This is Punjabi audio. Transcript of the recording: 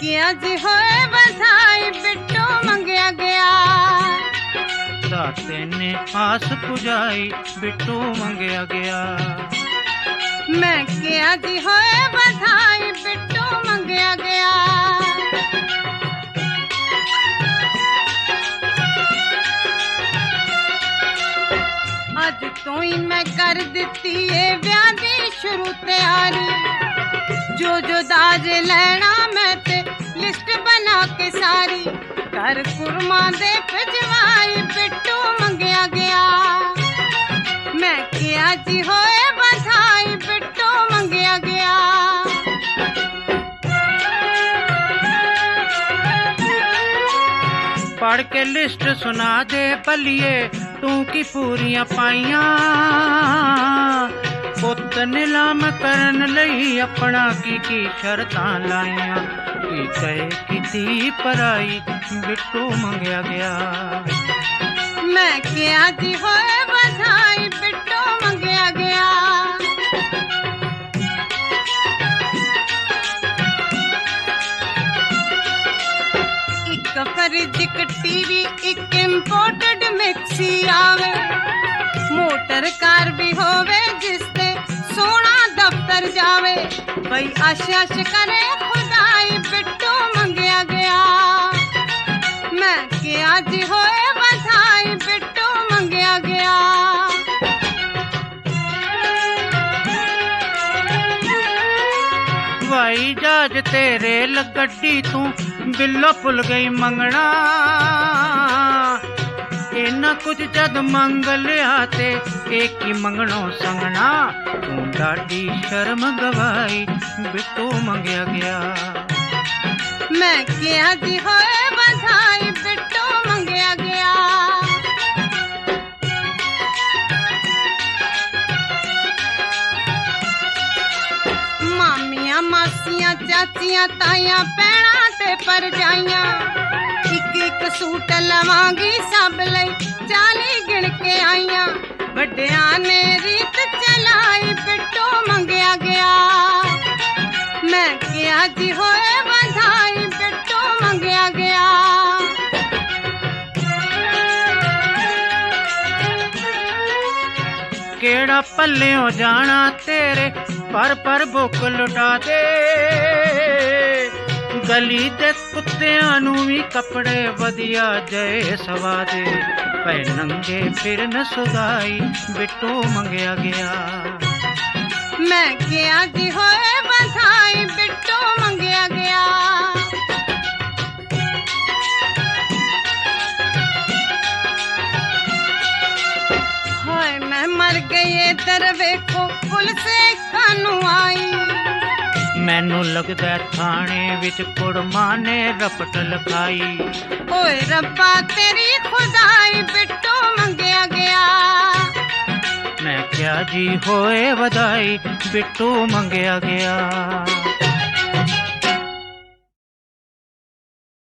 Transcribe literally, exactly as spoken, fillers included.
ਕਿਹਾ ਜੀ ਹੋਏ ਵਧਾਈ ਬਿੱਟੂ ਮੰਗਿਆ ਗਿਆ। ਦਾਤੇ ਨੇ ਆਸ ਪੁਜਾਈ ਬਿੱਟੂ ਮੰਗਿਆ ਗਿਆ। ਮੈਂ ਕਿਹਾ ਜੀ ਹੋਏ ਵਧਾਈ ਬਿੱਟੂ ਮੰਗਿਆ ਗਿਆ। ਅੱਜ ਤੋਂ ਹੀ ਮੈਂ ਕਰ ਦਿੱਤੀ ਏ ਵਿਆਹ ਦੀ ਸ਼ੁਰੂ ਤਿਆਰੀ। ਜੋ ਜੋ ਦਾਜ ਲੈਣਾ ਮੈਂ ਤੇ ਲਿਸਟ ਬਣਾ ਕੇ ਸਾਰੀ। ਘਰ ਕੁਰਮਾ ਦੇ ਭਜਵਾਈ ਬਿੱਟੂ ਮੰਗਿਆ ਗਿਆ। ਮੈਂ ਕਿਹਾ ਜੀ ਹੋਏ ਵਧਾਈ ਬਿੱਟੂ ਮੰਗਿਆ ਗਿਆ। ਪੜ ਕੇ ਲਿਸਟ ਸੁਣਾ ਦੇ ਭਲੀਏ ਤੂੰ ਕੀ ਪੂਰੀਆਂ ਪਾਈਆਂ। ਪੁੱਤ ਨਿਲਾਮ ਕਰਨ ਲਈ ਆਪਣਾ ਕੀ ਕੀ ਸ਼ਰਤਾਂ ਲਾਈਆਂ। ਕੀ ਕਹੇ ਕੀਤੀ ਪਰਾਈ ਬਿੱਟੂ ਮੰਗਿਆ ਗਿਆ। ਮੈਂ ਕਿਹਾ ਜੀ ਹੋਏ ਵਧਾਈ ਬਿੱਟੂ ਮੰਗਿਆ ਗਿਆ। ਇੱਕ ਫਰਿੱਜ ਇੱਕ ਟੀਵੀ ਇੱਕ ਇੰਪੋਰਟਡ ਮਿਕਸੀ ਆਵੇ। ਮੋਟਰ ਕਾਰ ਵੀ ਹੋਵੇ ਜਿਸ ਤੇ ਸੋਹਣਾ ਦਫ਼ਤਰ ਜਾਵੇ। ਬਈ ਆਸ਼ ਆਸ਼ ਕਰੇ ਖੁਦਾਈ ਬਿੱਟੂ ਮੰਗਿਆ ਗਿਆ। ਮੈਂ ਕਿਹਾ ਜੀ ਹੋਏ ਵਧਾਈ ਬਿੱਟੂ ਮੰਗਿਆ ਗਿਆ। ਹਵਾਈ ਜਹਾਜ਼ ਤੇ ਰੇਲ ਗੱਡੀ ਤੂੰ ਬਿੱਲੋ ਭੁੱਲ ਗਈ ਮੰਗਣਾ। ਇੰਨਾ ਕੁਝ ਜਦ ਮੰਗ ਲਿਆ ਤੇ ਇਹ ਕੀ ਮੰਗਣੋਂ ਸੰਗਣਾ। ਤੂੰ ਡਾਢੀ ਸ਼ਰਮ ਗਵਾਈ ਬਿੱਟੂ ਮੰਗਿਆ ਗਿਆ। ਮੈਂ ਕਿਹਾ ਜੀ ਹੋਏ ਵਧਾਈ ਬਿੱਟੂ ਮੰਗਿਆ ਗਿਆ। ਮਾਮੀਆਂ ਮਾਸੀਆਂ ਚਾਚੀਆਂ ਤਾਈਆਂ ਭੈਣਾਂ ਤੇ ਭਰਜਾਈਆਂ। ਇੱਕ ਇੱਕ ਸੂਟ ਲਵਾਂਗੀ ਸਭ ਲਈ ਚਾਲੀ ਗਿਣ ਕੇ ਆਈਆਂ। ਵੱਡਿਆਂ ਨੇ ਰੀਤ ਚਲਾਈ ਬਿੱਟੂ ਮੰਗਿਆ ਗਿਆ। ਮੈਂ ਕਿਹਾ ਜੀ ਹੋਏ ਵਧਾਈ ਬਿੱਟੂ ਮੰਗਿਆ ਗਿਆ। ਕਿਹੜਾ ਪੱਲਿਓ ਜਾਣਾ ਤੇਰੇ ਪਰ ਪਰ ਭੁੱਖ ਲੁਟਾ ਦੇ। ਗਲੀ ਦੇ ਕੁੱਤਿਆਂ ਨੂੰ ਵੀ ਕੱਪੜੇ ਵਧੀਆ ਜਏ ਸਵਾ ਦੇ। ਪੈ ਨੰਗੇ ਫਿਰਨ ਸੁਦਾਈ ਬਿੱਟੂ ਮੰਗਿਆ ਗਿਆ। ਮੈਂ ਕਿਹਾ ਜੀ ਹੋਏ ਵਧਾਈ ਬਿੱਟੂ ਮੰਗਿਆ ਗਿਆ। ਹਾਏ ਮੈਂ ਮਰ ਗਈ ਇੱਧਰ ਵੇਖੋ ਪੁਲਿਸ ਕਾਨੂੰ ਆਈ। ਮੈਨੂੰ ਲੱਗਦਾ ਥਾਣੇ ਵਿੱਚ ਕੁੜਮਾ ਨੇ ਰਪਟ ਲਿਖਾਈ। ਓਏ ਰੱਬਾ ਤੇਰੀ ਖੁਦਾਈ ਬਿੱਟੂ ਮੰਗਿਆ ਗਿਆ। ਮੈਂ ਕਿਹਾ ਜੀ ਹੋਏ ਵਧਾਈ ਬਿੱਟੂ ਮੰਗਿਆ ਗਿਆ।